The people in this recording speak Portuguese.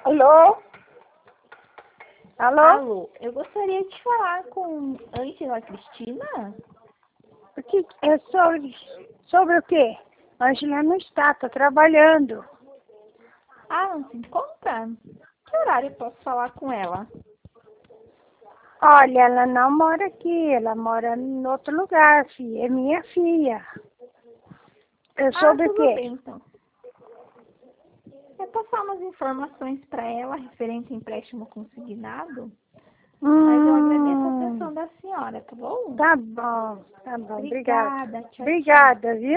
Alô? Alô? Alô, eu gostaria de falar com Ângela Cristina. O que é sobre o quê? A Angela não está trabalhando. Ah, não se encontra? Que horário eu posso falar com ela? Olha, ela não mora aqui, ela mora em outro lugar, filha. É minha filha. É sobre o Tudo quê? bem, então. Eu passar umas informações para ela referente ao empréstimo consignado, mas eu agradeço a atenção da senhora, tá bom? Tá bom, tá bom. Obrigada. Obrigada, tchau, tchau. Obrigada, viu?